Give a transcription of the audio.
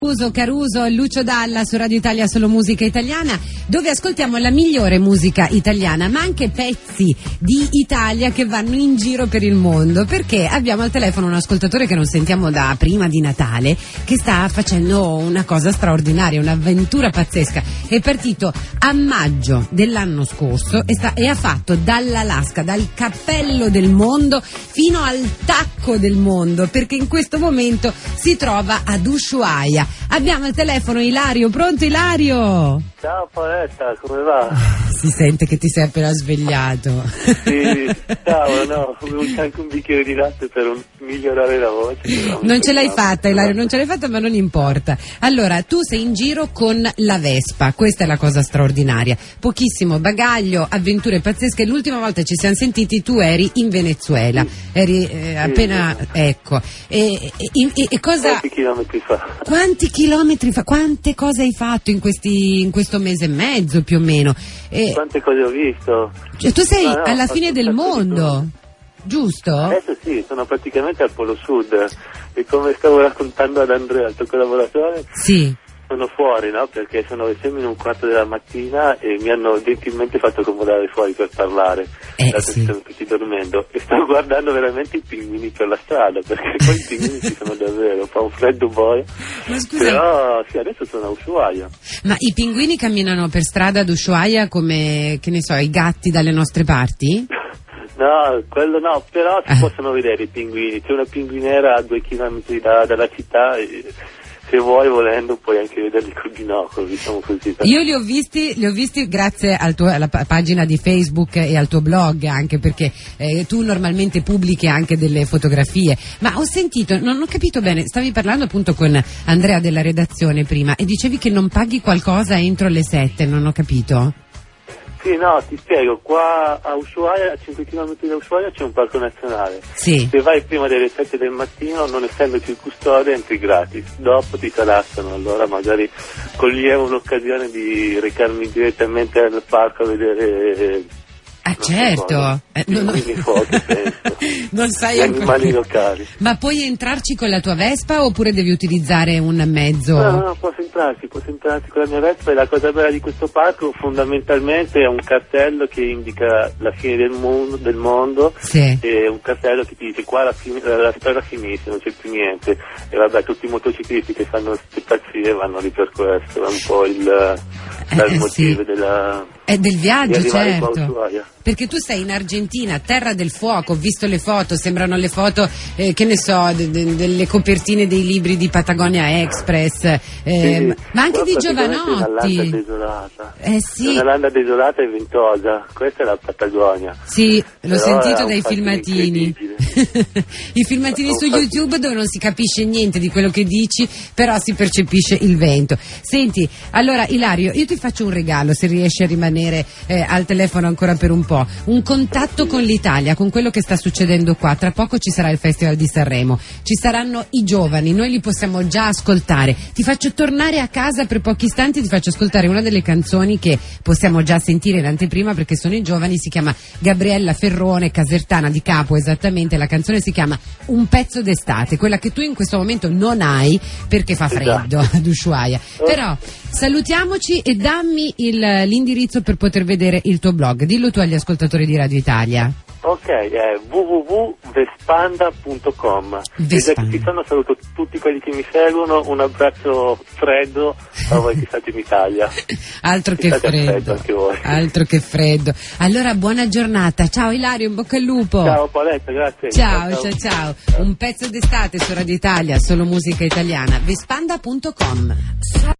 Caruso, Lucio Dalla su Radio Italia Solo Musica Italiana, dove ascoltiamo la migliore musica italiana, ma anche pezzi di Italia che vanno in giro per il mondo, perché abbiamo al telefono un ascoltatore che non sentiamo da prima di Natale, che sta facendo una cosa straordinaria, un'avventura pazzesca. È partito a maggio dell'anno scorso e ha fatto dall'Alaska, dal cappello del mondo fino al tacco del mondo, perché in questo momento si trova ad Ushuaia. Abbiamo al telefono Ilario. Pronto, Ilario? Ciao Paoletta, come va? Si sente che ti sei appena svegliato. Sì, ciao, no, avevo anche un bicchiere di latte per migliorare la voce. Non ce l'hai fatta, Ilario, non ce l'hai fatta, ma non importa. Allora, tu sei in giro con la Vespa, questa è la cosa straordinaria. Pochissimo bagaglio, avventure pazzesche. L'ultima volta ci siamo sentiti, tu eri in Venezuela. Eri appena, ecco. E cosa... Quanti chilometri fa? Quanti chilometri fa? Quante cose hai fatto in questo mese e mezzo più o meno? Quante cose ho visto? Cioè, tu sei alla fine del mondo, giusto? Adesso sì, sono praticamente al Polo Sud e come stavo raccontando ad Andrea, il tuo collaboratore, sì. Sono fuori, no? Perché sono le 6:15 della mattina e mi hanno gentilmente fatto accomodare fuori per parlare, dato sì. che stanno tutti dormendo, e sto guardando veramente i pinguini per la strada, perché poi i pinguini ci sono davvero, fa un freddo boia. Ma scusa, però sì, adesso sono a Ushuaia. ma i pinguini camminano per strada ad Ushuaia come, che ne so, i gatti dalle nostre parti? No, quello no, però si possono vedere i pinguini, c'è una pinguinera a 2 chilometri dalla città e se vuoi, volendo, puoi anche vederli col binocolo, diciamo così. Io li ho visti grazie alla pagina di Facebook e al tuo blog, anche perché tu normalmente pubblichi anche delle fotografie, ma ho sentito, non ho capito bene, stavi parlando appunto con Andrea della redazione prima e dicevi che non paghi qualcosa entro le 7, non ho capito? Sì, no, ti spiego, qua a Ushuaia, a 5 km da Ushuaia c'è un parco nazionale. Sì. Se vai prima delle 7 del mattino, non essendoci il custode, entri gratis. Dopo ti salassano, allora magari coglievo l'occasione di recarmi direttamente al parco a vedere... certo, non sai gli animali locali. Ma puoi entrarci con la tua Vespa oppure devi utilizzare un mezzo? No, posso entrarci con la mia Vespa, e la cosa bella di questo parco fondamentalmente è un cartello che indica la fine del mondo, sì. E un cartello che ti dice qua la strada finisce, non c'è più niente, e vabbè, tutti i motociclisti che fanno queste pazzie vanno lì per questo, è un po' il motivo sì. Del viaggio, certo. Qua, perché tu sei in Argentina, terra del fuoco, ho visto le foto, sembrano le foto, che ne so, delle copertine dei libri di Patagonia Express, sì, ma anche di Giovanotti. Una landa desolata. Sì. Una landa desolata e ventosa, questa è la Patagonia. Sì, l'ho sentito dai filmatini. I filmatini su YouTube dove non si capisce niente di quello che dici, però si percepisce il vento. Senti, allora Ilario, io ti faccio un regalo se riesci a rimanere al telefono ancora per un po', un contatto con l'Italia, con quello che sta succedendo qua. Tra poco ci sarà il Festival di Sanremo, ci saranno i giovani, noi li possiamo già ascoltare. Ti faccio tornare a casa per pochi istanti, ti faccio ascoltare una delle canzoni che possiamo già sentire in anteprima perché sono i giovani, si chiama Gabriella Ferrone, casertana di Capo esattamente, la canzone si chiama Un pezzo d'estate, quella che tu in questo momento non hai perché fa freddo ad Ushuaia. Però salutiamoci e dammi l'indirizzo per poter vedere il tuo blog, dillo tu agli ascoltatori di Radio Italia. Ok, è www.vespanda.com. Ti saluto tutti quelli che mi seguono, un abbraccio freddo a voi che state in Italia. Altro che freddo, anche voi. Altro che freddo. Allora buona giornata, ciao Ilario, in bocca al lupo. Ciao Paoletta, grazie. Ciao. Un pezzo d'estate su Radio Italia, solo musica italiana, vespanda.com.